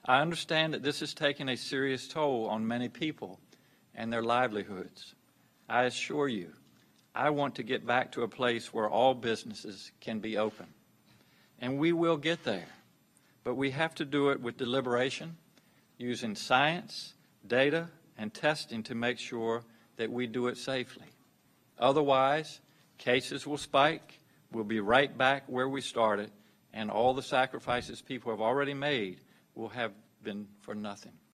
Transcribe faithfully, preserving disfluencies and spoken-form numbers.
I understand that this is taking a serious toll on many people and their livelihoods. I assure you, I want to get back to a place where all businesses can be open. And we will get there, but we have to do it with deliberation, using science, data, and testing to make sure that we do it safely. Otherwise, cases will spike, we'll be right back where we started, and all the sacrifices people have already made will have been for nothing.